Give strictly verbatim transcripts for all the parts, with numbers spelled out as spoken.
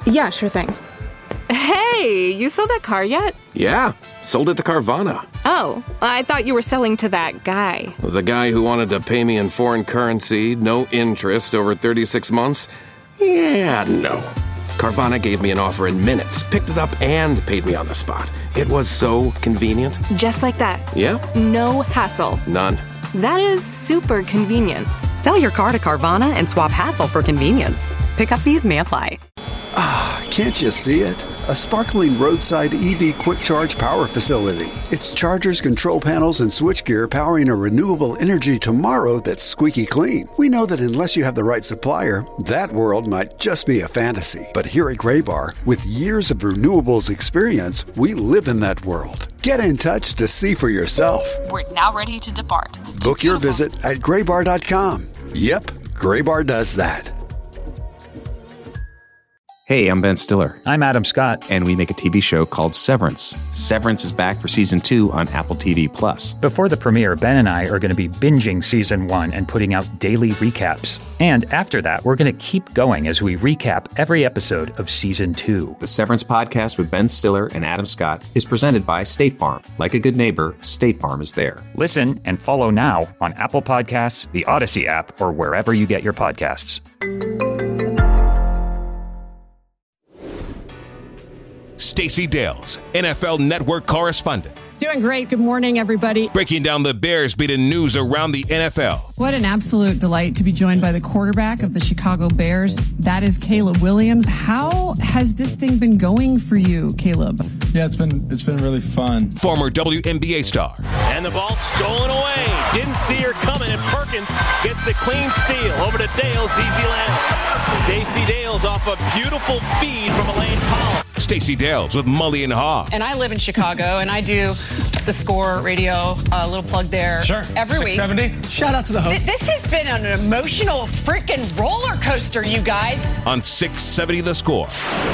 Yeah, sure thing. Hey, you sold that car yet? Yeah, sold it to Carvana. Oh, I thought you were selling to that guy. The guy who wanted to pay me in foreign currency, no interest, over thirty-six months? Yeah, no. Carvana gave me an offer in minutes, picked it up, and paid me on the spot. It was so convenient. Just like that. Yep. No hassle. None. That is super convenient. Sell your car to Carvana and swap hassle for convenience. Pickup fees may apply. Ah, can't you see it? A sparkling roadside E V quick charge power facility. It's chargers, control panels, and switchgear powering a renewable energy tomorrow that's squeaky clean. We know that unless you have the right supplier, that world might just be a fantasy. But here at Graybar, with years of renewables experience, we live in that world. Get in touch to see for yourself. We're now ready to depart. Book your visit at graybar dot com. Yep, Graybar does that. Hey, I'm Ben Stiller. I'm Adam Scott. And we make a T V show called Severance. Severance is back for season two on Apple T V Plus. Before the premiere, Ben and I are going to be binging season one and putting out daily recaps. And after that, we're going to keep going as we recap every episode of season two. The Severance podcast with Ben Stiller and Adam Scott is presented by State Farm. Like a good neighbor, State Farm is there. Listen and follow now on Apple Podcasts, the Odyssey app, or wherever you get your podcasts. Stacey Dales, N F L Network correspondent. Doing great. Good morning, everybody. Breaking down the Bears beating news around the N F L. What an absolute delight to be joined by the quarterback of the Chicago Bears. That is Caleb Williams. How has this thing been going for you, Caleb? Yeah, it's been it's been really fun. Former W N B A star. And the ball stolen away. Didn't see her coming, and Perkins gets the clean steal. Over to Dales, easy land. Stacey Dales off a beautiful feed from Elaine Powell. Stacey Dales with Mully and Haw. And I live in Chicago, and I do the Score radio, a uh, little plug there. Sure. Every six seventy. week. Shout out to the host. Th- this has been an emotional freaking roller coaster, you guys. On six seventy The Score.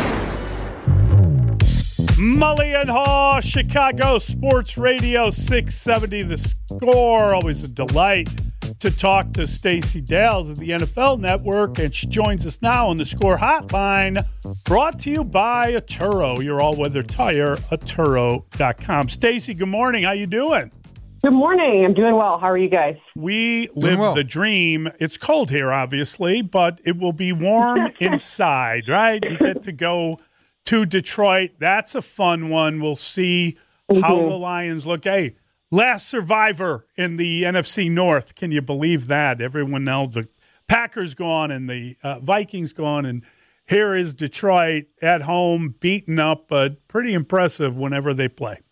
Mully and Haw, Chicago Sports Radio, six seventy The Score. Always a delight to talk to Stacey Dales of the N F L Network, and she joins us now on the Score Hotline, brought to you by Atturo, your all-weather tire, Atturo dot com. Stacey, good morning. How you doing? Good morning. I'm doing well. How are you guys? We live well. the dream. It's cold here, obviously, but it will be warm inside, right? You get to go to Detroit. That's a fun one. We'll see mm-hmm. how the Lions look. Hey, last survivor in the N F C North. Can you believe that? Everyone else, the Packers gone and the uh, Vikings gone, and here is Detroit at home, beaten up, but pretty impressive whenever they play.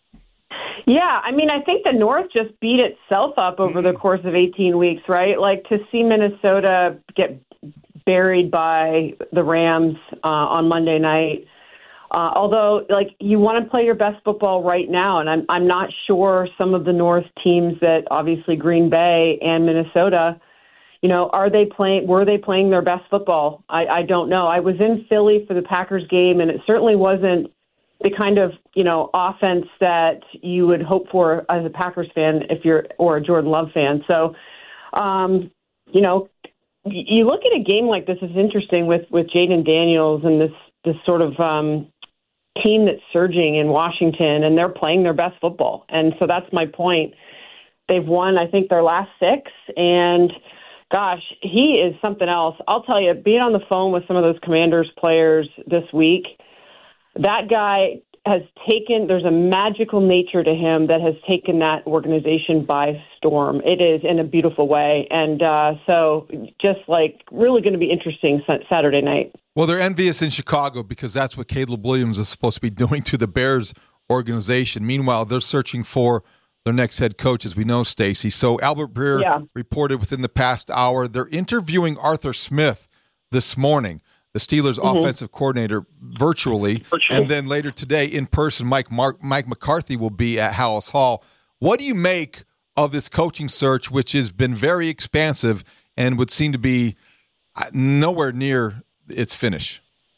Yeah, I mean, I think the North just beat itself up over the course of eighteen weeks, right? Like, to see Minnesota get buried by the Rams uh, on Monday night. Uh, although, like, you want to play your best football right now, and I'm I'm not sure some of the North teams that obviously Green Bay and Minnesota, you know, are they playing? Were they playing their best football? I, I don't know. I was in Philly for the Packers game, and it certainly wasn't the kind of, you know, offense that you would hope for as a Packers fan if you're or a Jordan Love fan. So, um, you know, you look at a game like this. It's interesting with with Jaden Daniels and this this sort of um, team that's surging in Washington, and they're playing their best football. And so that's my point. They've won, I think, their last six, and gosh, he is something else. I'll tell you, being on the phone with some of those Commanders players this week, that guy has taken, there's a magical nature to him that has taken that organization by storm. It is in a beautiful way. And uh, so just like really going to be interesting Saturday night. Well, they're envious in Chicago because that's what Caleb Williams is supposed to be doing to the Bears organization. Meanwhile, they're searching for their next head coach, as we know, Stacey. So Albert Breer yeah. reported within the past hour, they're interviewing Arthur Smith this morning, the Steelers' mm-hmm. offensive coordinator, virtually. Virtual. And then later today, in person, Mike Mark, Mike McCarthy will be at Halas Hall. What do you make of this coaching search, which has been very expansive and would seem to be nowhere near its finish?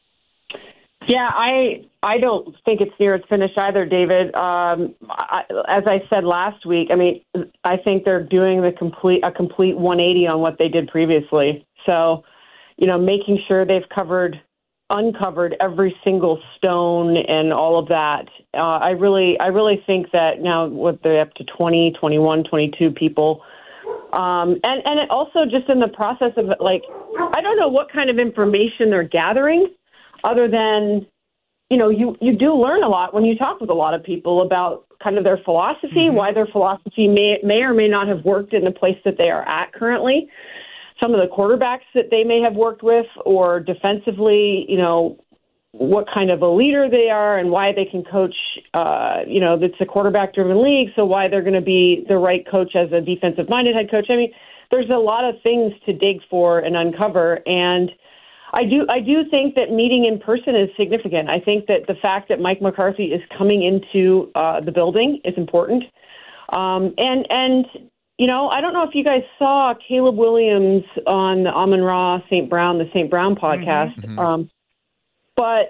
Yeah, I I don't think it's near its finish either, David. Um, I, as I said last week, I mean, I think they're doing the complete a complete one eighty on what they did previously. So, you know, making sure they've covered uncovered every single stone and all of that. Uh, I really, I really think that now what they're up to twenty, twenty-one, twenty-two people. Um, and, and it also just in the process of like, I don't know what kind of information they're gathering other than, you know, you, you do learn a lot when you talk with a lot of people about kind of their philosophy, mm-hmm. why their philosophy may, may or may not have worked in the place that they are at currently. Some of the quarterbacks that they may have worked with, or defensively, you know, what kind of a leader they are and why they can coach, uh, you know, it's a quarterback-driven league, so why they're going to be the right coach as a defensive-minded head coach. I mean, there's a lot of things to dig for and uncover, and I do I do think that meeting in person is significant. I think that the fact that Mike McCarthy is coming into uh, the building is important. Um, and, and you know, I don't know if you guys saw Caleb Williams on the Amon-Ra Saint Brown, the Saint Brown podcast, mm-hmm. um, but,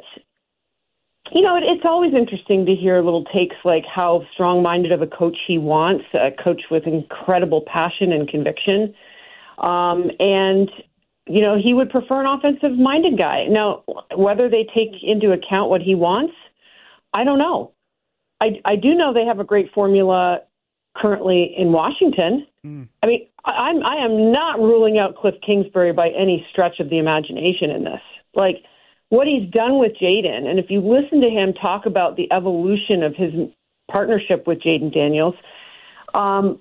you know, it, it's always interesting to hear little takes like how strong-minded of a coach he wants, a coach with incredible passion and conviction. Um, and, you know, he would prefer an offensive-minded guy. Now, whether they take into account what he wants, I don't know. I, I do know they have a great formula currently in Washington. Mm. I mean, I'm, I am not ruling out Cliff Kingsbury by any stretch of the imagination in this. Like, what he's done with Jayden, and if you listen to him talk about the evolution of his partnership with Jayden Daniels, um,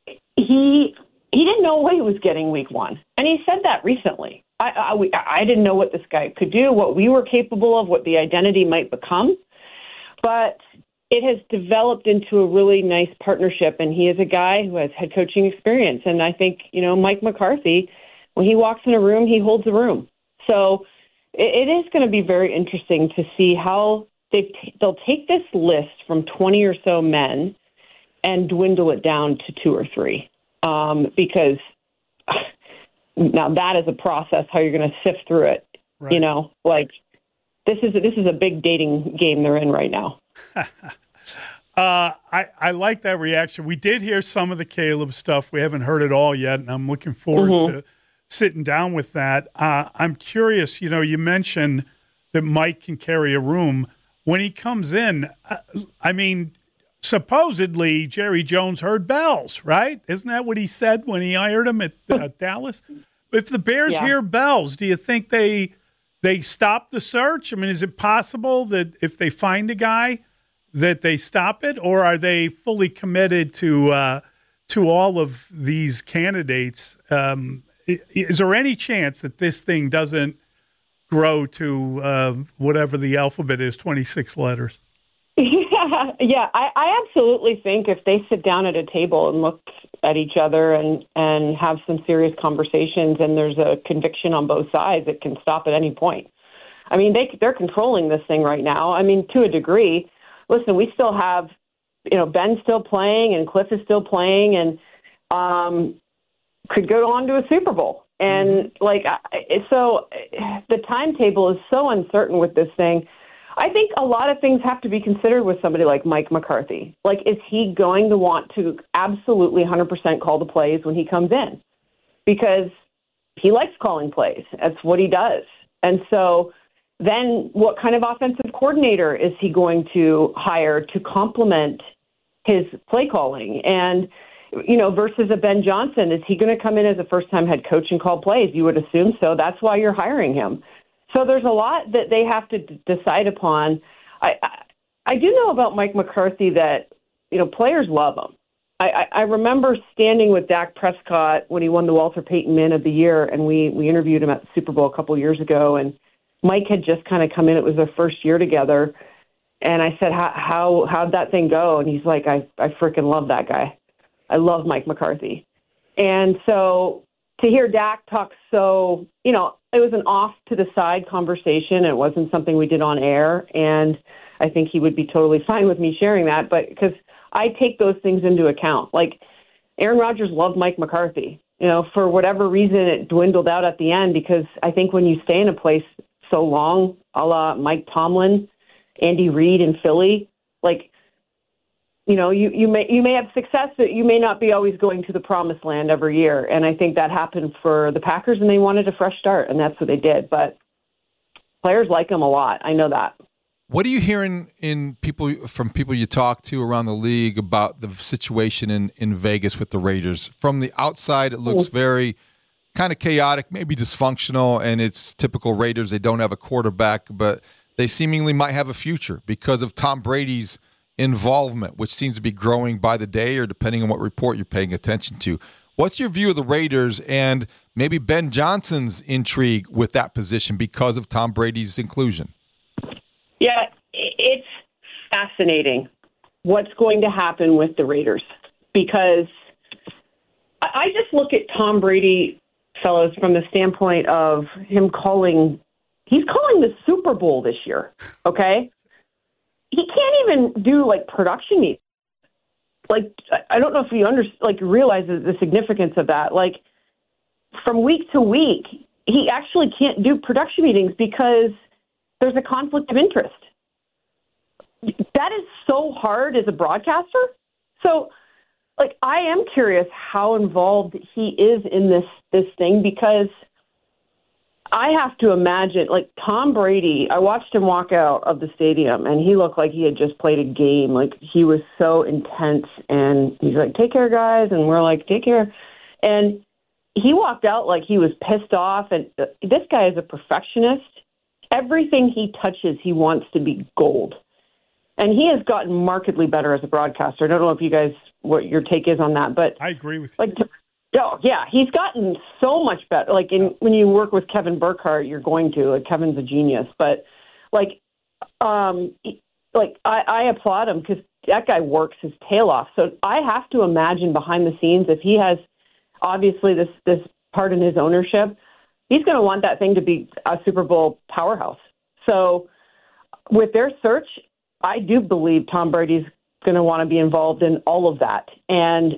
he he didn't know what he was getting week one, and he said that recently. I, I, we, I didn't know what this guy could do, what we were capable of, what the identity might become, but it has developed into a really nice partnership, and he is a guy who has head coaching experience, and I think, you know, Mike McCarthy, when he walks in a room, he holds a room. So it is going to be very interesting to see how they t- they'll take this list from twenty or so men and dwindle it down to two or three. Um, because now that is a process, how you're going to sift through it. Right. You know, like this is, this is a big dating game they're in right now. uh, I, I like that reaction. We did hear some of the Caleb stuff. We haven't heard it all yet, and I'm looking forward mm-hmm. to sitting down with that. Uh, I'm curious, you know, you mentioned that Mike can carry a room. When he comes in, uh, I mean, supposedly Jerry Jones heard bells, right? Isn't that what he said when he hired him at uh, Dallas? If the Bears yeah. hear bells, do you think they they stop the search? I mean, is it possible that if they find a guy that they stop it, or are they fully committed to uh, to all of these candidates? Um Is there any chance that this thing doesn't grow to uh, whatever the alphabet is, twenty-six letters? Yeah, yeah. I, I absolutely think if they sit down at a table and look at each other and, and have some serious conversations and there's a conviction on both sides, it can stop at any point. I mean, they, they're controlling this thing right now. I mean, to a degree. Listen, we still have, you know, Ben's still playing and Cliff is still playing and um could go on to a Super Bowl. And, like, so the timetable is so uncertain with this thing. I think a lot of things have to be considered with somebody like Mike McCarthy. Like, is he going to want to absolutely one hundred percent call the plays when he comes in? Because he likes calling plays. That's what he does. And so then what kind of offensive coordinator is he going to hire to complement his play calling? And you know, versus a Ben Johnson, is he going to come in as a first-time head coach and call plays? You would assume so. That's why you're hiring him. So there's a lot that they have to d- decide upon. I, I I do know about Mike McCarthy that, you know, players love him. I, I, I remember standing with Dak Prescott when he won the Walter Payton Man of the Year, and we, we interviewed him at the Super Bowl a couple years ago, and Mike had just kind of come in. It was their first year together. And I said, how, how, how'd that thing go? And he's like, I, I freaking love that guy. I love Mike McCarthy. And so to hear Dak talk so, you know, it was an off-to-the-side conversation. It wasn't something we did on air, and I think he would be totally fine with me sharing that, but because I take those things into account. Like, Aaron Rodgers loved Mike McCarthy. You know, for whatever reason, it dwindled out at the end because I think when you stay in a place so long, a la Mike Tomlin, Andy Reid in Philly, like, you know, you, you may you may have success, but you may not be always going to the promised land every year. And I think that happened for the Packers, and they wanted a fresh start, and that's what they did. But Players like him a lot. I know that. What are you hearing in people from people you talk to around the league about the situation in, in Vegas with the Raiders? From the outside, it looks very kind of chaotic, maybe dysfunctional, and it's typical Raiders. They don't have a quarterback, but they seemingly might have a future because of Tom Brady's involvement, which seems to be growing by the day or depending on what report you're paying attention to. What's your view of the Raiders and maybe Ben Johnson's intrigue with that position because of Tom Brady's inclusion? Yeah, it's fascinating what's going to happen with the Raiders because I just look at Tom Brady, fellows, from the standpoint of him calling, he's calling the Super Bowl this year, okay? He can't even do, like, production meetings. Like, I don't know if you under, like realize the significance of that. Like, from week to week, he actually can't do production meetings because there's a conflict of interest. That is so hard as a broadcaster. So, like, I am curious how involved he is in this this thing because I have to imagine, like, Tom Brady, I watched him walk out of the stadium, and he looked like he had just played a game. Like, he was so intense, and he's like, take care, guys, and we're like, take care. And he walked out like he was pissed off, and this guy is a perfectionist. Everything he touches, he wants to be gold. And he has gotten markedly better as a broadcaster. I don't know if you guys, what your take is on that, but I agree with like, you. Oh, yeah, he's gotten so much better. Like, in, when you work with Kevin Burkhardt, you're going to. Like, Kevin's a genius. But, like, um, like I, I applaud him because that guy works his tail off. So I have to imagine behind the scenes, if he has, obviously, this, this part in his ownership, he's going to want that thing to be a Super Bowl powerhouse. So with their search, I do believe Tom Brady's going to want to be involved in all of that. And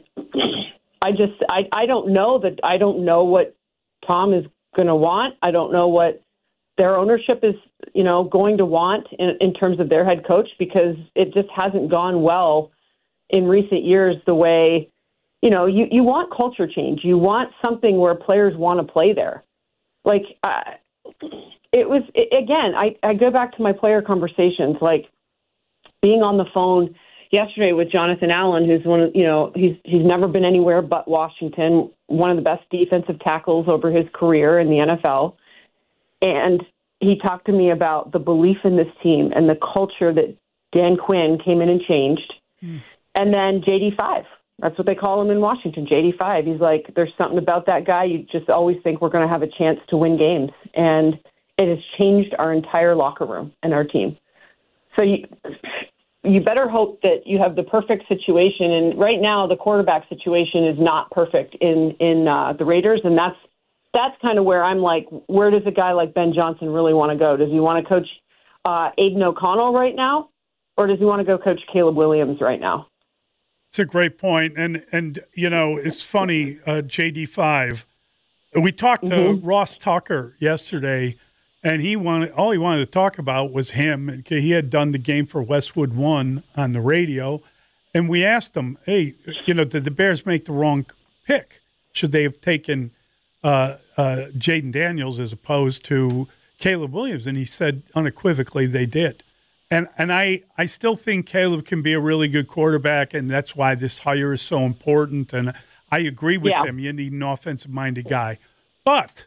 I just, I, I don't know that, I don't know what Tom is going to want. I don't know what their ownership is, you know, going to want in, in terms of their head coach, because it just hasn't gone well in recent years the way, you know, you, you want culture change. You want something where players want to play there. Like, uh, it was, it, again, I, I go back to my player conversations, like being on the phone yesterday with Jonathan Allen, who's one of, you know, he's he's never been anywhere but Washington, one of the best defensive tackles over his career in the N F L. And he talked to me about the belief in this team and the culture that Dan Quinn came in and changed. Mm. And then J D five, that's what they call him in Washington, J D five. He's like, there's something about that guy. You just always think we're going to have a chance to win games. And it has changed our entire locker room and our team. So you, you better hope that you have the perfect situation. And right now, the quarterback situation is not perfect in, in uh, the Raiders. And that's, that's kind of where I'm like, where does a guy like Ben Johnson really want to go? Does he want to coach uh, Aiden O'Connell right now? Or does he want to go coach Caleb Williams right now? It's a great point. And, and you know, it's funny, uh, J D five, we talked to mm-hmm. Ross Tucker yesterday, and he wanted all he wanted to talk about was him. And he had done the Game for Westwood One on the radio, and we asked him, "Hey, you know, did the Bears make the wrong pick? Should they have taken uh, uh, Jaden Daniels as opposed to Caleb Williams?" And he said unequivocally they did. And and I, I still think Caleb can be a really good quarterback, and that's why this hire is so important. And I agree with yeah. him. You need an offensive-minded guy. But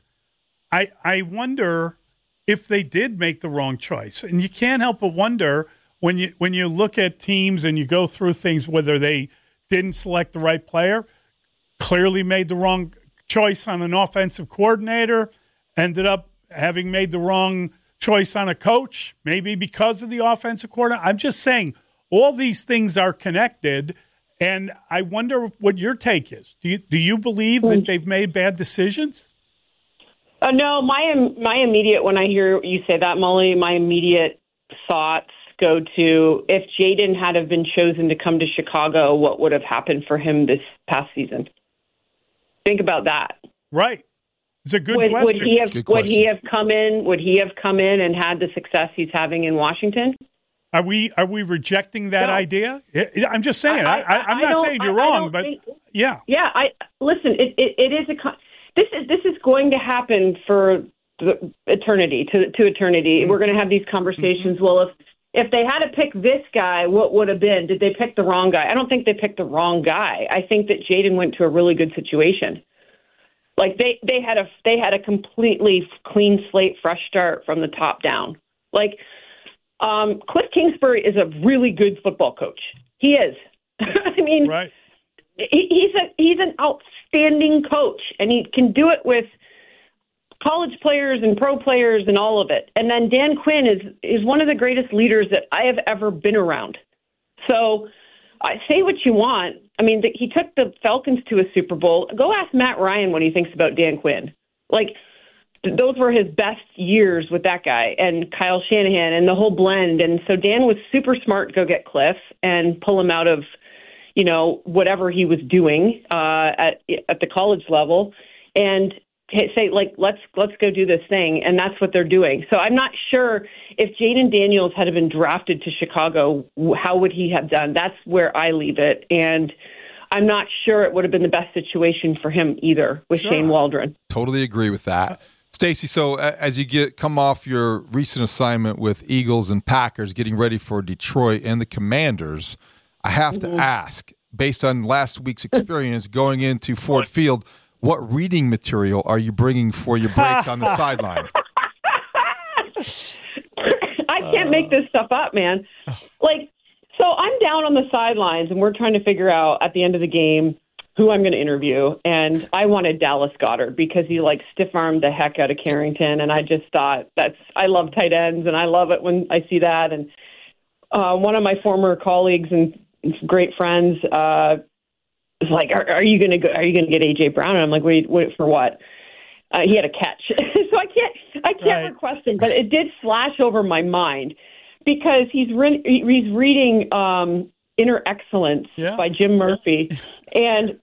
I I wonder if they did make the wrong choice. And you can't help but wonder when you when you look at teams and you go through things, whether they didn't select the right player, clearly made the wrong choice on an offensive coordinator, ended up having made the wrong choice on a coach, maybe because of the offensive coordinator. I'm just saying all these things are connected, and I wonder what your take is. Do you, do you believe that they've made bad decisions? Uh, no, my my immediate, when I hear you say that, Molly, my immediate thoughts go to, if Jaden had have been chosen to come to Chicago, what would have happened for him this past season? Think about that. Right. It's a good would, question. Would he have would he have come in would he have come in and had the success he's having in Washington? Are we are we rejecting that no. idea? I'm just saying. I, I, I'm I not saying you're I, wrong, I but think, yeah, yeah. I listen. It, it, it is a this is this is going to happen for the eternity to to eternity. We're going to have these conversations. Well, if if they had to pick this guy, what would have been? Did they pick the wrong guy? I don't think they picked the wrong guy. I think that Jaden went to a really good situation. Like they, they had a they had a completely clean slate, fresh start from the top down. Like um, Cliff Kingsbury is a really good football coach. He is. I mean, right. he, he's a he's an outstanding coach, and he can do it with college players and pro players and all of it. And then Dan Quinn is is one of the greatest leaders that I have ever been around. So I uh, say what you want. I mean, the, he took the Falcons to a Super Bowl. Go ask Matt Ryan what he thinks about Dan Quinn. Like, th- those were his best years with that guy and Kyle Shanahan and the whole blend. And so Dan was super smart to go get Cliff and pull him out of, you know, whatever he was doing uh, at at the college level and say, like, let's let's go do this thing. And that's what they're doing. So I'm not sure if Jaden Daniels had been drafted to Chicago, how would he have done? That's where I leave it. And I'm not sure it would have been the best situation for him either with sure. Shane Waldron. Totally agree with that. Stacey, so as you get come off your recent assignment with Eagles and Packers, getting ready for Detroit and the Commanders, I have mm-hmm. to ask, based on last week's experience going into Ford Field, what reading material are you bringing for your breaks on the sideline? I can't make this stuff up, man. Like, so I'm down on the sidelines, and we're trying to figure out at the end of the game who I'm going to interview. And I wanted Dallas Goedert because he, like, stiff-armed the heck out of Carrington, and I just thought that's – I love tight ends, and I love it when I see that. And uh, one of my former colleagues and great friends uh, – It's like, are, are you going to go? Are you going to get A J Brown? And I'm like, wait, wait for what? Uh, he had a catch, so I can't, I can't right. request him. But it did flash over my mind because he's re- he's reading um, Inner Excellence yeah. by Jim Murphy, and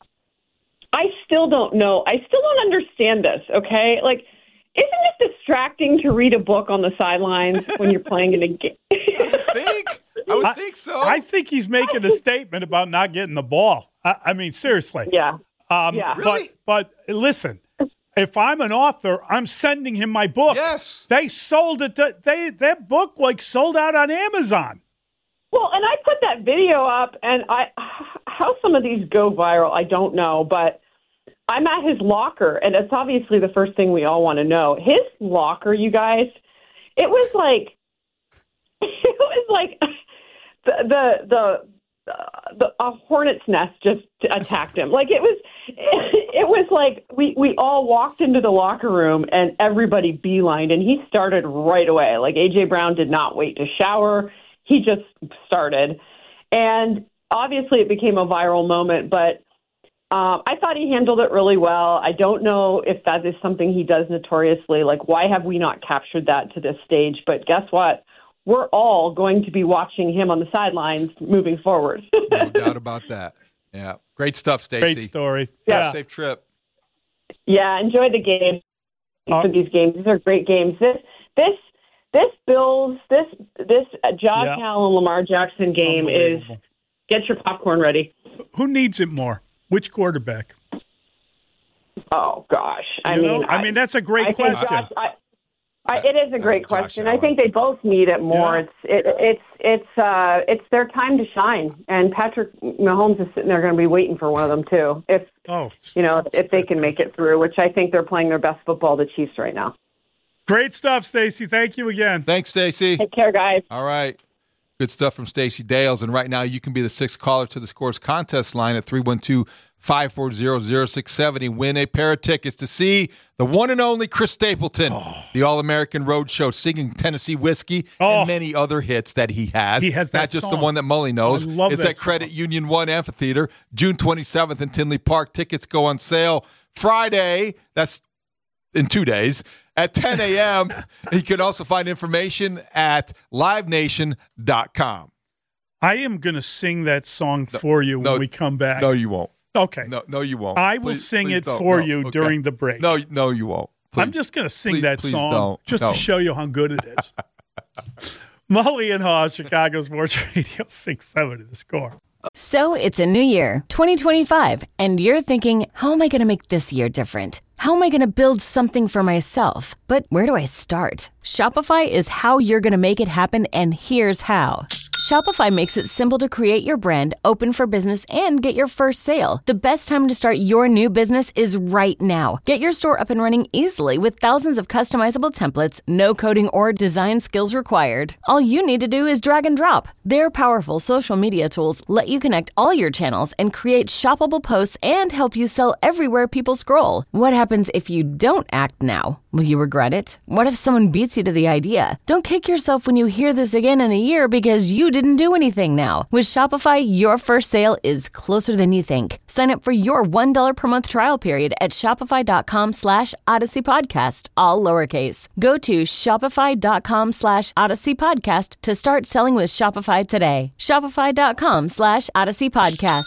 I still don't know. I still don't understand this. Okay, like, isn't it distracting to read a book on the sidelines when you're playing in a game? I think. I would I, think so. I think he's making a statement about not getting the ball. I, I mean, seriously. Yeah. Um, yeah. But, but listen, if I'm an author, I'm sending him my book. Yes. They sold it. To, they That book, like, sold out on Amazon. Well, and I put that video up, and I how some of these go viral, I don't know, but I'm at his locker, and it's obviously the first thing we all want to know. His locker, you guys, it was like, it was like... The the the, the a hornet's nest just attacked him. Like it was, it, it was like we, we all walked into the locker room and everybody beelined, and he started right away. Like A J Brown did not wait to shower; he just started, and obviously it became a viral moment. But um, I thought he handled it really well. I don't know if that is something he does notoriously. Like, why have we not captured that to this stage? But guess what? We're all going to be watching him on the sidelines moving forward. No doubt about that. Yeah. Great stuff, Stacey. Great story. Yeah. Safe trip. Yeah. Enjoy the game. Uh, for these games. These are great games. This, this, this Bills, this, this uh, Josh yeah. Allen, Lamar Jackson game is get your popcorn ready. Who needs it more? Which quarterback? Oh, gosh. I you mean, know? I, I mean, that's a great I question. Josh, I, I, it is a great question. I think they both need it more. Yeah. It's it, it's it's uh, it's their time to shine, and Patrick Mahomes is sitting there going to be waiting for one of them too. If oh, you know, if they can make it through, which I think they're playing their best football, the Chiefs right now. Great stuff, Stacey. Thank you again. Thanks, Stacey. Take care, guys. All right. Good stuff from Stacey Dales. And right now you can be the sixth caller to the Scores contest line at three one two, five four zero, zero six seven zero. Win a pair of tickets to see the one and only Chris Stapleton, oh. the All-American Roadshow, singing Tennessee Whiskey oh. and many other hits that he has. He has that Not just song. the one that Mully knows. I love it's that at Credit song. Union One Amphitheater, June twenty-seventh in Tinley Park. Tickets go on sale Friday. That's in two days. At ten a.m. You can also find information at live nation dot com. I am going to sing that song no, for you no, when we come back. No, you won't. Okay. No, no, you won't. I will please, sing please it don't. for no, you okay. during the break. No, no, you won't. Please. I'm just going to sing please, that please song don't. just no. to show you how good it is. Mully and Haw, Chicago Sports Radio six seven to The Score. So it's a new year, twenty twenty-five, and you're thinking, how am I going to make this year different? How am I going to build something for myself? But where do I start? Shopify is how you're going to make it happen, and here's how. Shopify makes it simple to create your brand, open for business, and get your first sale. The best time to start your new business is right now. Get your store up and running easily with thousands of customizable templates, no coding or design skills required. All you need to do is drag and drop. Their powerful social media tools let you connect all your channels and create shoppable posts and help you sell everywhere people scroll. What happens if you don't act now? Will you regret it? What if someone beats you to the idea? Don't kick yourself when you hear this again in a year because you didn't do anything now. With Shopify, your first sale is closer than you think. Sign up for your one dollar per month trial period at shopify.com slash Odyssey Podcast, all lowercase. Go to shopify.com slash Odyssey Podcast to start selling with Shopify today. Shopify.com slash Odyssey Podcast.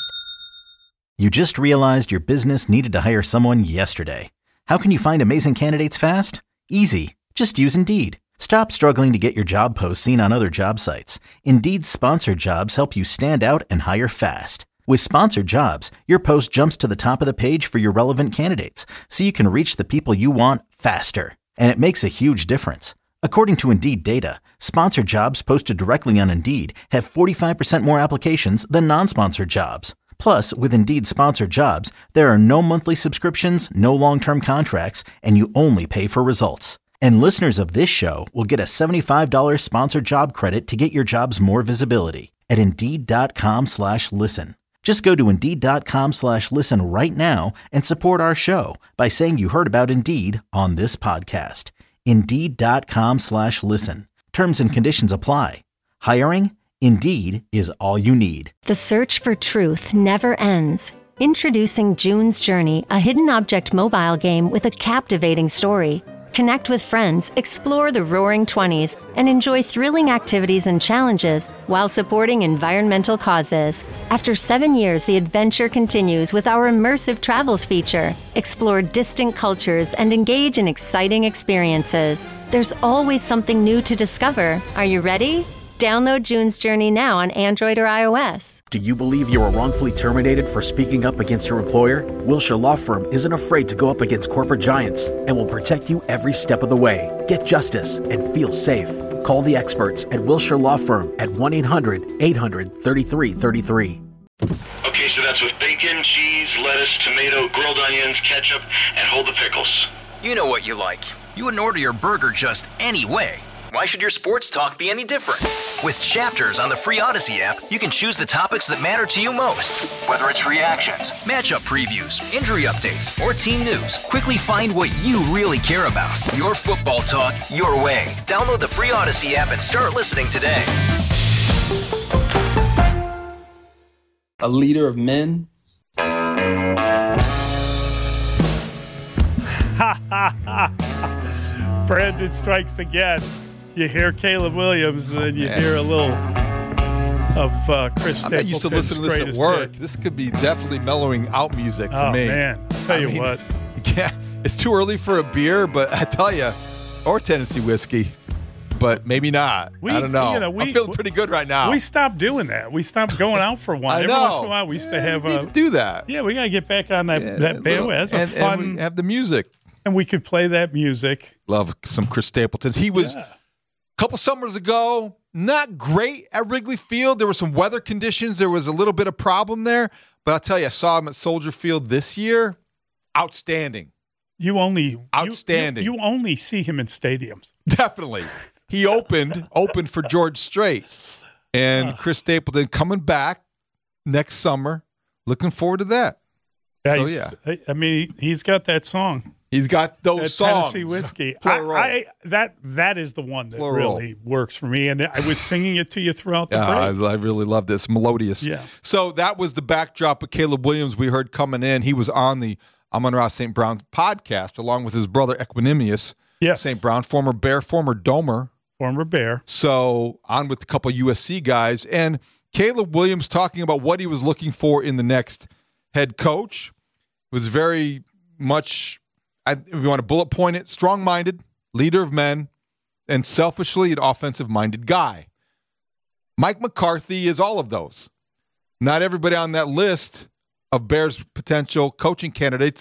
You just realized your business needed to hire someone yesterday. How can you find amazing candidates fast? Easy. Just use Indeed. Stop struggling to get your job posts seen on other job sites. Indeed's sponsored jobs help you stand out and hire fast. With sponsored jobs, your post jumps to the top of the page for your relevant candidates, so you can reach the people you want faster. And it makes a huge difference. According to Indeed data, sponsored jobs posted directly on Indeed have forty-five percent more applications than non-sponsored jobs. Plus, with Indeed sponsored jobs, there are no monthly subscriptions, no long-term contracts, and you only pay for results. And listeners of this show will get a seventy-five dollars sponsored job credit to get your jobs more visibility at Indeed.com slash listen. Just go to Indeed.com slash listen right now and support our show by saying you heard about Indeed on this podcast. Indeed.com slash listen. Terms and conditions apply. Hiring? Indeed is all you need. The search for truth never ends. Introducing June's Journey, a hidden object mobile game with a captivating story. Connect with friends, explore the Roaring Twenties, and enjoy thrilling activities and challenges while supporting environmental causes. After seven years, the adventure continues with our immersive travels feature. Explore distant cultures and engage in exciting experiences. There's always something new to discover. Are you ready? Download June's Journey now on Android or iOS. Do you believe you were wrongfully terminated for speaking up against your employer? Wilshire Law Firm isn't afraid to go up against corporate giants and will protect you every step of the way. Get justice and feel safe. Call the experts at Wilshire Law Firm at one eight hundred eight hundred thirty-three thirty-three. Okay, so that's with bacon, cheese, lettuce, tomato, grilled onions, ketchup, and hold the pickles. You know what you like. You wouldn't order your burger just any way. Why should your sports talk be any different? With Chapters on the free Odyssey app, you can choose the topics that matter to you most. Whether it's reactions, matchup previews, injury updates, or team news, quickly find what you really care about. Your football talk, your way. Download the free Odyssey app and start listening today. A leader of men. Ha ha ha! Brandon strikes again. You hear Caleb Williams, and then you man. hear a little of uh, Chris Stapleton's I'm used to listening to this at work. Hit. This could be definitely mellowing out music for oh, me. Oh, man. Tell you I mean, what. Yeah, it's too early for a beer, but I tell you, or Tennessee whiskey, but maybe not. We, I don't know. You know we, I'm feeling pretty good right now. We stopped doing that. We stopped going out for one. I Every know. once in a while, we used yeah, to have we a. need to do that. Yeah, we got to get back on that, yeah, that bandwagon. That's and, a fun. And we have the music. And we could play that music. Love some Chris Stapleton. He was. Yeah. A couple summers ago, not great at Wrigley Field. There were some weather conditions. There was a little bit of problem there. But I'll tell you, I saw him at Soldier Field this year. Outstanding. You only outstanding. You, you, you only see him in stadiums. Definitely. He opened opened for George Strait. And Chris Stapleton coming back next summer. Looking forward to that. Yeah, so, yeah. I mean, he's got that song. He's got those that songs. Tennessee whiskey. I, I, that that is the one that Plural. really works for me, and I was singing it to you throughout the yeah, break. I, I really love this. Melodious. Yeah. So that was the backdrop of Caleb Williams we heard coming in. He was on the Amon-Ra Saint Brown podcast along with his brother Equanimous yes. Saint Brown, former Bear, former Domer. Former Bear. So on with a couple U S C guys. And Caleb Williams talking about what he was looking for in the next head coach. It was very much... if you want to bullet point it, strong-minded, leader of men, and selfishly an offensive-minded guy. Mike McCarthy is all of those. Not everybody on that list of Bears' potential coaching candidates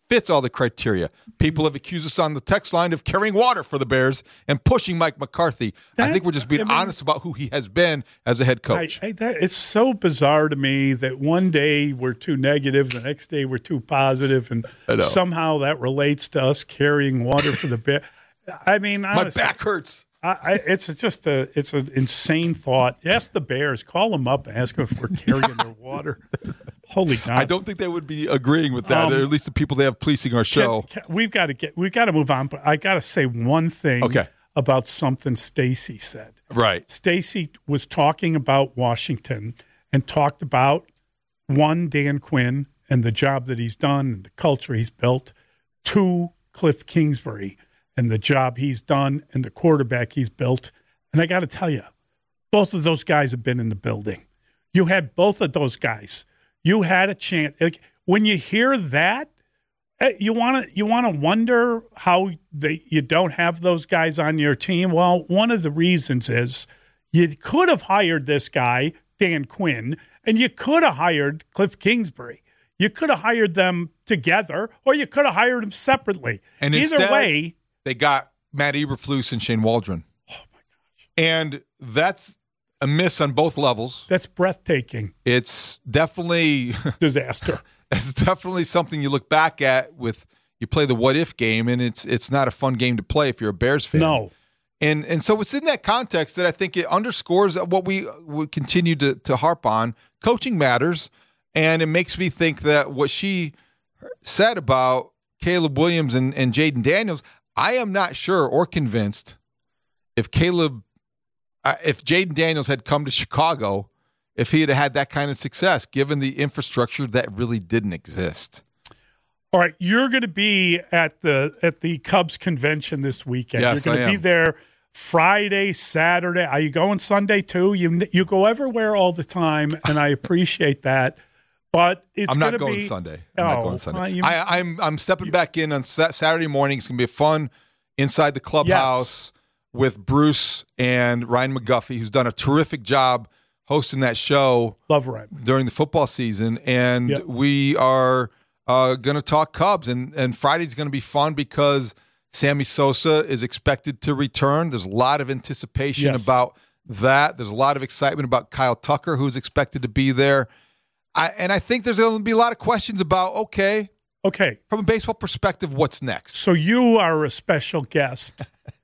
fits all the criteria. People have accused us on the text line of carrying water for the Bears and pushing Mike McCarthy. That, I think we're just being I mean, honest about who he has been as a head coach. I, I, that, it's so bizarre to me that one day we're too negative, the next day we're too positive, and somehow that relates to us carrying water for the Bears. I mean, honestly, my back hurts. I, I, it's just a it's an insane thought. Ask the Bears, call them up, and ask them if we're carrying their water. Holy God! I don't think they would be agreeing with that. Um, or at least the people they have policing our show. Can, can, we've got to get we've got to move on. But I got to say one thing okay. about something Stacey said. Right. Stacey was talking about Washington and talked about one Dan Quinn and the job that he's done and the culture he's built. Two Cliff Kingsbury and the job he's done and the quarterback he's built. And I got to tell you, both of those guys have been in the building. You had both of those guys. You had a chance. Like, when you hear that, you want to you want to wonder how they, you don't have those guys on your team. Well, one of the reasons is you could have hired this guy, Dan Quinn, and you could have hired Cliff Kingsbury. You could have hired them together, or you could have hired them separately. And either instead, way, they got Matt Eberflus and Shane Waldron. Oh my gosh! And that's a miss on both levels. That's breathtaking. It's definitely disaster. It's definitely something you look back at with you play the what if game, and it's it's not a fun game to play if you're a Bears fan. No. And and so it's in that context that I think it underscores what we would continue to to harp on. Coaching matters, and it makes me think that what she said about Caleb Williams and, and Jaden Daniels, I am not sure or convinced if Caleb Uh, if Jaden Daniels had come to Chicago, if he had had that kind of success, given the infrastructure that really didn't exist. All right, you're going to be at the at the Cubs convention this weekend. Yes, you're going I to be there Friday, Saturday. Are you going Sunday too? You you go everywhere all the time, and I appreciate that. But it's I'm not gonna going be, Sunday. oh, I'm not going Sunday. Uh, you, I, I'm I'm stepping you, back in on Saturday morning. It's going to be fun inside the clubhouse. Yes. With Bruce and Ryan McGuffey, who's done a terrific job hosting that show. Love Ryan. During the football season. And yep. we are uh, going to talk Cubs. And, and Friday's going to be fun because Sammy Sosa is expected to return. There's a lot of anticipation yes. about that. There's a lot of excitement about Kyle Tucker, who's expected to be there. I, and I think there's going to be a lot of questions about, okay, okay, from a baseball perspective, what's next? So you are a special guest.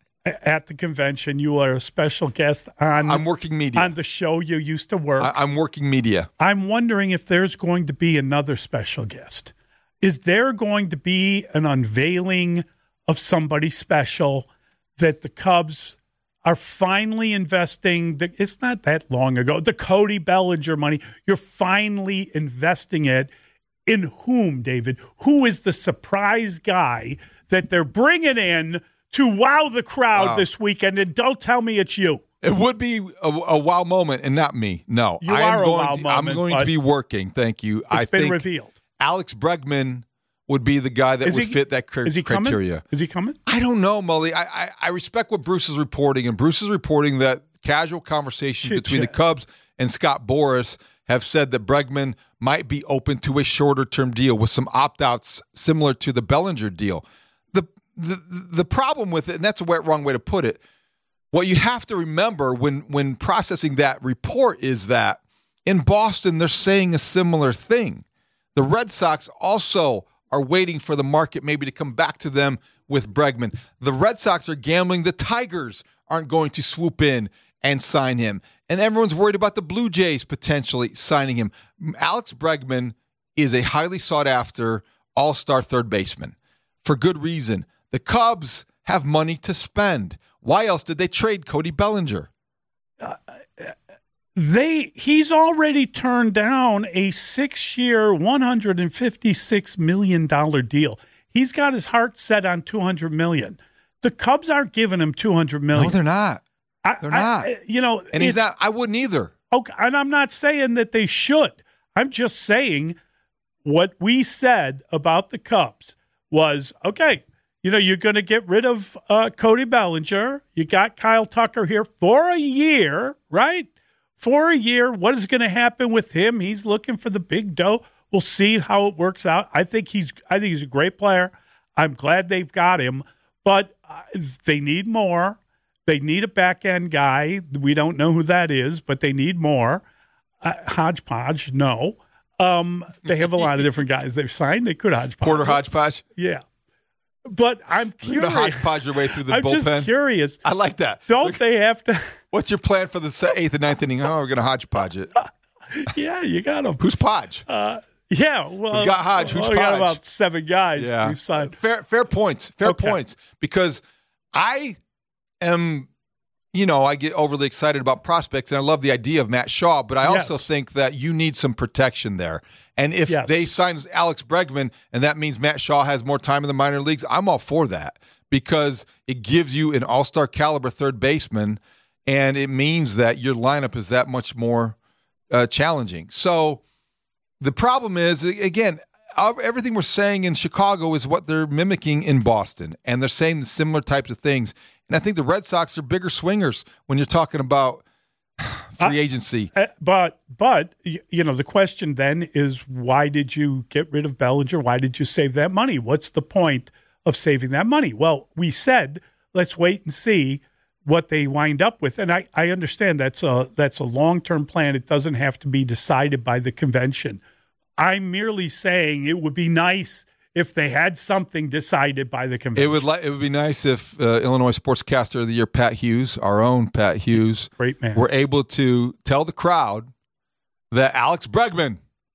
At the convention, you are a special guest on. I'm working media on the show you used to work. I, I'm working media. I'm wondering if there's going to be another special guest. Is there going to be an unveiling of somebody special that the Cubs are finally investing? The, it's not that long ago. The Cody Bellinger money. You're finally investing it in whom, David? Who is the surprise guy that they're bringing in to wow the crowd wow. this weekend? And don't tell me it's you. It would be a, a wow moment and not me. No. You I are am a going wow to, moment. I'm going to be working. Thank you. It's I been think revealed. Alex Bregman would be the guy that is would he, fit that cr- is he criteria. Coming? Is he coming? I don't know, Mully. I, I, I respect what Bruce is reporting, and Bruce is reporting that casual conversations Chit between chat. the Cubs and Scott Boras have said that Bregman might be open to a shorter-term deal with some opt-outs similar to the Bellinger deal. The The the problem with it, and that's a wrong way to put it, what you have to remember when, when processing that report is that in Boston, they're saying a similar thing. The Red Sox also are waiting for the market maybe to come back to them with Bregman. The Red Sox are gambling the Tigers aren't going to swoop in and sign him. And everyone's worried about the Blue Jays potentially signing him. Alex Bregman is a highly sought-after all-star third baseman for good reason. The Cubs have money to spend. Why else did they trade Cody Bellinger? Uh, they he's already turned down a six-year, one hundred fifty-six million dollars deal. He's got his heart set on two hundred million dollars. The Cubs aren't giving him two hundred million dollars. No, they're not. I, they're not. I, you know, and he's not. I wouldn't either. Okay, and I'm not saying that they should. I'm just saying what we said about the Cubs was, okay, you know, you're going to get rid of uh, Cody Bellinger. You got Kyle Tucker here for a year, right? For a year. What is going to happen with him? He's looking for the big dough. We'll see how it works out. I think he's I think he's a great player. I'm glad they've got him, but uh, they need more. They need a back-end guy. We don't know who that is, but they need more. Uh, hodgepodge, no. Um, they have a lot of different guys they've signed. They could hodgepodge. Porter hodgepodge? Yeah. But I'm curious. You're going to hodgepodge your way through the I'm bullpen? I'm just curious. I like that. Don't they have to? What's your plan for the eighth and ninth inning? Oh, we're going to hodgepodge it. Yeah, you got him. Who's Podge? Uh, yeah, well, we got Hodge. Who's well, we Podge? got about seven guys. Yeah. We've signed. Fair, fair points. Fair Okay. points. Because I am, you know, I get overly excited about prospects, and I love the idea of Matt Shaw, but I also Yes. think that you need some protection there. And if Yes. they sign Alex Bregman, and that means Matt Shaw has more time in the minor leagues, I'm all for that because it gives you an all-star caliber third baseman, and it means that your lineup is that much more uh, challenging. So the problem is, again, everything we're saying in Chicago is what they're mimicking in Boston, and they're saying the similar types of things. And I think the Red Sox are bigger swingers when you're talking about free agency. Uh, but, but you know, the question then is, why did you get rid of Bellinger? Why did you save that money? What's the point of saving that money? Well, we said, let's wait and see what they wind up with. And I, I understand that's a, that's a long-term plan. It doesn't have to be decided by the convention. I'm merely saying it would be nice if they had something decided by the convention. It would li- it would be nice if uh, Illinois Sportscaster of the Year, Pat Hughes, our own Pat Hughes, great man, were able to tell the crowd that Alex Bregman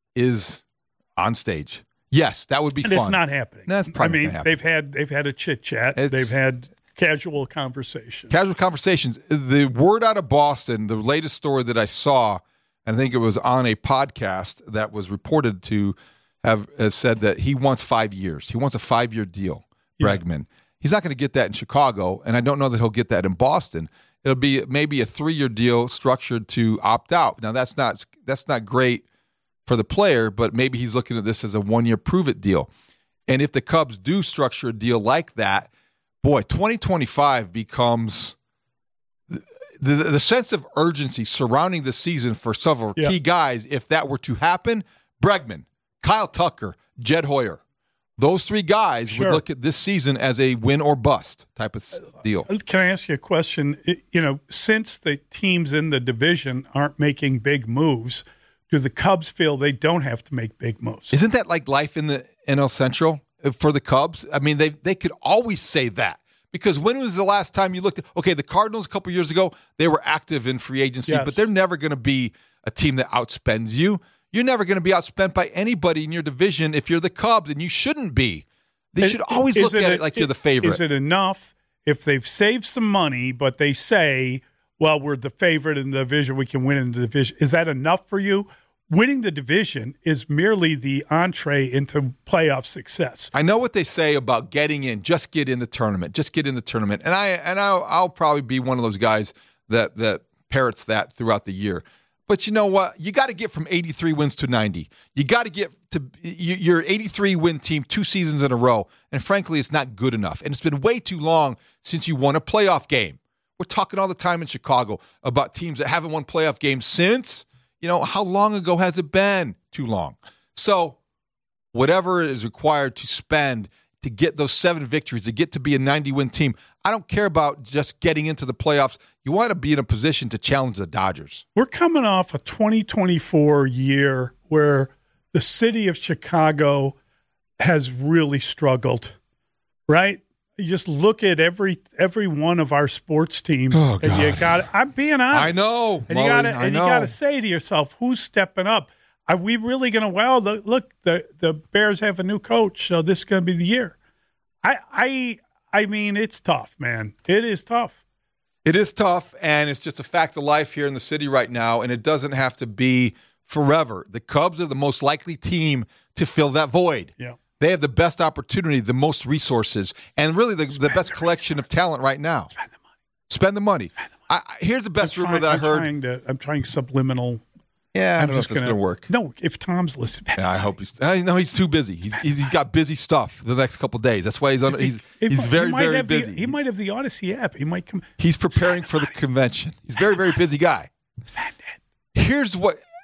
is on stage. Yes, that would be and fun. It's not happening. That's probably I mean, not happening. they've had they've had a chit chat. They've had casual conversations. Casual conversations. The word out of Boston, the latest story that I saw, I think it was on a podcast that was reported to have uh, said that he wants five years. He wants a five-year deal, Bregman. Yeah. He's not going to get that in Chicago, and I don't know that he'll get that in Boston. It'll be maybe a three-year deal structured to opt out. Now, that's not that's not great for the player, but maybe he's looking at this as a one-year prove-it deal. And if the Cubs do structure a deal like that, boy, twenty twenty-five becomes the, the, the sense of urgency surrounding the season for several yeah. key guys. If that were to happen, Bregman, Kyle Tucker, Jed Hoyer, those three guys sure. would look at this season as a win or bust type of deal. Can I ask you a question? You know, since the teams in the division aren't making big moves, do the Cubs feel they don't have to make big moves? Isn't that like life in the N L Central for the Cubs? I mean, they they could always say that. Because when was the last time you looked at, okay, the Cardinals a couple years ago, they were active in free agency, yes. but they're never going to be a team that outspends you. You're never going to be outspent by anybody in your division if you're the Cubs, and you shouldn't be. They is, should always look at it, it like you're the favorite. Is it enough if they've saved some money, but they say, well, we're the favorite in the division, we can win in the division? Is that enough for you? Winning the division is merely the entree into playoff success. I know what they say about getting in. Just get in the tournament. Just get in the tournament. And I and I'll, I'll probably be one of those guys that that parrots that throughout the year. But you know what? You got to get from eighty-three wins to ninety. You got to get to your eighty-three win team two seasons in a row. And frankly, it's not good enough. And it's been way too long since you won a playoff game. We're talking all the time in Chicago about teams that haven't won playoff games since. You know, how long ago has it been? Too long. So whatever is required to spend to get those seven victories, to get to be a ninety-win team, I don't care about just getting into the playoffs. You want to be in a position to challenge the Dodgers. We're coming off a twenty twenty-four year where the city of Chicago has really struggled, right? You just look at every every one of our sports teams, oh, and you got. I'm being honest. I know, and Mully, you got to and you got to say to yourself, who's stepping up? Are we really going to? Well, the, look, the the Bears have a new coach, so this is going to be the year. I I I mean, it's tough, man. It is tough. It is tough, and it's just a fact of life here in the city right now, and it doesn't have to be forever. The Cubs are the most likely team to fill that void. Yeah. They have the best opportunity, the most resources, and really the, the best the collection of talent right now. Spend the money. Spend the money. Spend the money. I, here's the best I'm rumor trying, that I I'm heard. Trying to, I'm trying subliminal. Yeah, I I'm don't know just if it's going to work. No, if Tom's listening. Yeah, I hope he's. I know he's too busy. He's, he's he's got busy stuff the next couple of days. That's why he's on. He's he, he's very he very busy. The, he might have the Odyssey app. He might come. He's preparing for the convention. He's a very very busy guy. Here's what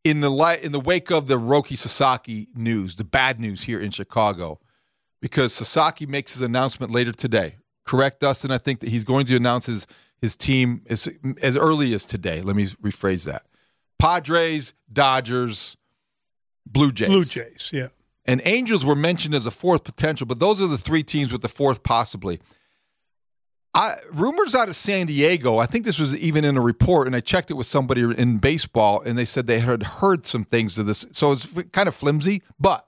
in the light, in the wake of the Roki Sasaki news, the bad news here in Chicago, because Sasaki makes his announcement later today. Correct, Dustin? I think that he's going to announce his, his team as, as early as today. Let me rephrase that. Padres, Dodgers, Blue Jays. Blue Jays, yeah. And Angels were mentioned as a fourth potential, but those are the three teams with the fourth possibly. I, rumors out of San Diego, I think this was even in a report, and I checked it with somebody in baseball, and they said they had heard some things to this. So it's kind of flimsy, but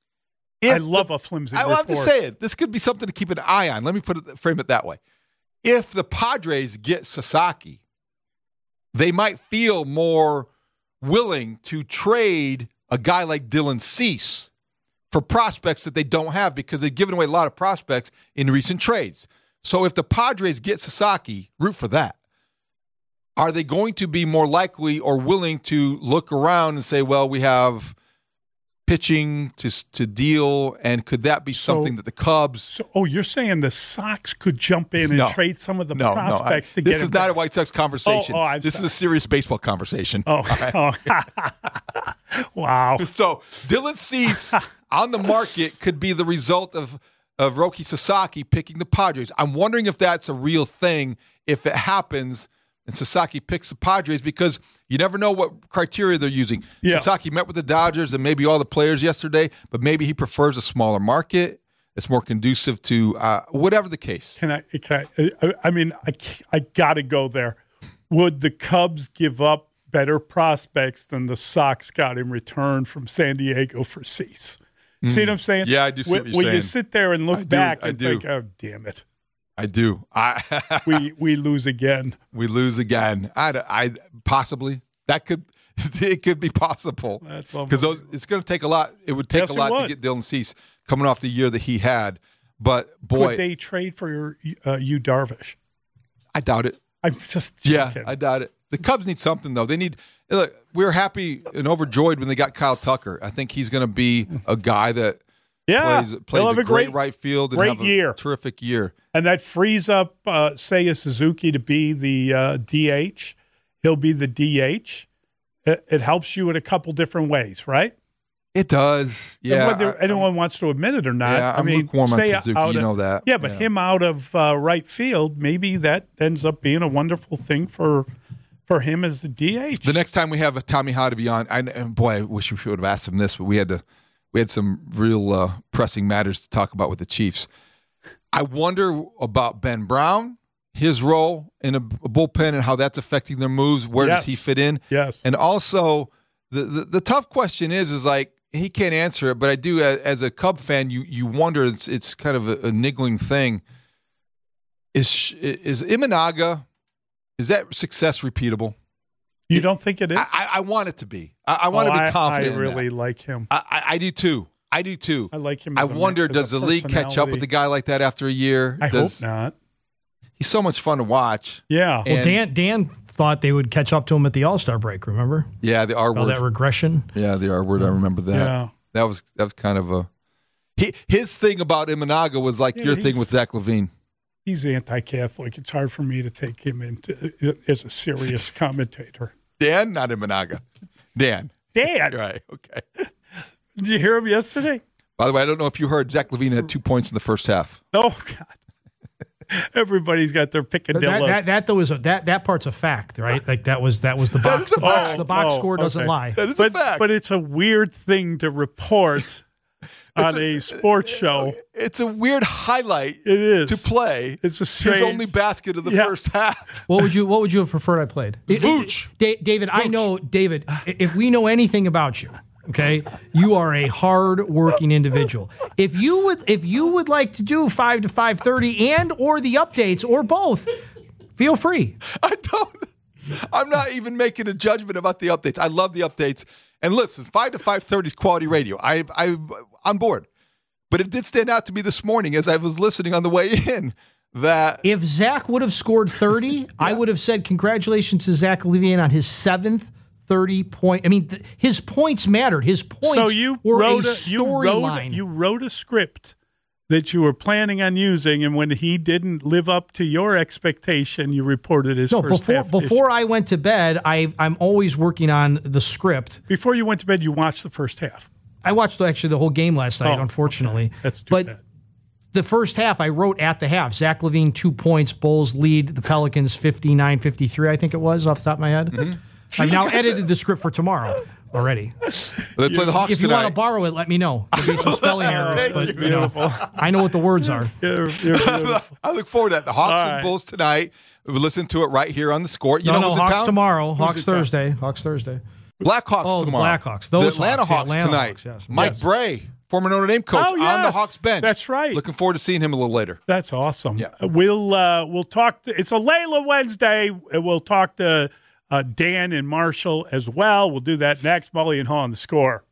I love the, a flimsy I report. have to say it. This could be something to keep an eye on. Let me put it, frame it that way. If the Padres get Sasaki, they might feel more willing to trade a guy like Dylan Cease for prospects that they don't have because they've given away a lot of prospects in recent trades. So if the Padres get Sasaki, root for that. Are they going to be more likely or willing to look around and say, well, we have pitching to to deal, and could that be something so, that the Cubs... So, oh, you're saying the Sox could jump in and no, trade some of the no, prospects no, I, to get This is not back. a White Sox conversation. Oh, oh, this sorry. is a serious baseball conversation. Oh, right? oh. Wow. So Dylan Cease on the market could be the result of, of Roki Sasaki picking the Padres. I'm wondering if that's a real thing, if it happens and Sasaki picks the Padres, because you never know what criteria they're using. Yeah. Sasaki met with the Dodgers and maybe all the players yesterday, but maybe he prefers a smaller market. It's more conducive to uh, whatever the case. Can I? Can I? I mean, I I got to go there. Would the Cubs give up better prospects than the Sox got in return from San Diego for Cease? Mm. See what I'm saying? Yeah, I do see when, what you're when saying. you sit there and look I back do, and do. think, oh, damn it. I do. I we we lose again. We lose again. I, I possibly that could it could be possible. That's because it's going to take a lot. It would take yes, a lot to get Dylan Cease coming off the year that he had. But boy, could they trade for your uh, Yu Darvish? I doubt it. I'm just joking. Yeah, I doubt it. The Cubs need something though. They need. Look, we were happy and overjoyed when they got Kyle Tucker. I think he's going to be a guy that. Yeah, plays, plays have a, a great, great right field and great have a year. terrific year. And that frees up uh, Seiya Suzuki to be the uh, D H. He'll be the D H. It, it helps you in a couple different ways, right? It does, yeah. And whether I, anyone wants to admit it or not, yeah, I I'm mean, lukewarm on Seiya Suzuki, out you of, know that. Yeah, but yeah. him out of uh, right field, maybe that ends up being a wonderful thing for for him as the D H. The next time we have a Tommy Hotovy on, I, and boy, I wish we would have asked him this, but we had to. We had some real uh, pressing matters to talk about with the Chiefs. I wonder about Ben Brown, his role in a, a bullpen and how that's affecting their moves. Where yes. does he fit in? Yes. And also, the, the, the tough question is, is like, he can't answer it, but I do, as, as a Cub fan, you you wonder, it's it's kind of a, a niggling thing. Is is Imanaga, is that success repeatable? You don't think it is? I, I want it to be. I, I want oh, to be confident. I, I really in that. like him. I, I, I do too. I do too. I like him. I As a, wonder, as does a the league catch up with a guy like that after a year? I does, hope not. He's so much fun to watch. Yeah. Well, Dan Dan thought they would catch up to him at the All-Star break. Remember? Yeah, the R All word. that regression. Yeah, the R word. I remember that. Yeah. That was that was kind of a. He, his thing about Imanaga was like yeah, your thing with Zach Levine. He's anti-Catholic. It's hard for me to take him into as a serious commentator. Dan, not Imanaga. Dan. Dan. Right. Okay. Did you hear him yesterday? By the way, I don't know if you heard, Zach Levine had two points in the first half. Oh God! Everybody's got their picadillos. That, that, that though is a, that that part's a fact, right? Like that was that was the box. The box, oh, the box oh, score doesn't okay. lie. That is but, a fact. But it's a weird thing to report on a, a sports show. It's a weird highlight. It is to play. It's a strange, his only basket of the yeah. first half. What would you What would you have preferred I played? Vooch. David, Vooch. I know David. If we know anything about you, okay, you are a hard-working individual. If you would, if you would like to do five to five thirty and or the updates or both, feel free. I don't. I'm not even making a judgment about the updates. I love the updates. And listen, five to five thirty is quality radio. I, I, on board. But it did stand out to me this morning as I was listening on the way in that if Zach would have scored thirty, yeah. I would have said congratulations to Zach Levine on his seventh thirty point. I mean, th- his points mattered. His points so you were wrote a, a you wrote storyline. you wrote a script that you were planning on using, and when he didn't live up to your expectation, you reported his no, first before, half. Before issue. I went to bed, I, I'm always working on the script. Before you went to bed, you watched the first half. I watched actually the whole game last night, oh, unfortunately. Okay. That's too but bad. The first half, I wrote at the half. Zach LaVine, two points. Bulls lead the Pelicans fifty-nine fifty-three, I think it was, off the top of my head. Mm-hmm. I've now edited the script for tomorrow already. They play the Hawks If you tonight. want to borrow it, let me know. There'll be some spelling errors, but you know, I know what the words are. You're, you're I look forward to that. The Hawks All and right. Bulls tonight. We listen to it right here on the Score. You no, know no, who's Hawks in town? tomorrow. Who's Hawks in town? Thursday. Hawks Thursday. Blackhawks oh, tomorrow. The Blackhawks. Those the Atlanta Hawks, Hawks, yeah, Atlanta tonight. Hawks, yes. Mike Yes. Bray, former Notre Dame coach, Oh, on yes. the Hawks bench. That's right. Looking forward to seeing him a little later. That's awesome. Yeah. We'll uh, we'll talk. To, it's a Layla Wednesday. We'll talk to uh, Dan and Marshall as well. We'll do that next. Mully and Haw on the Score.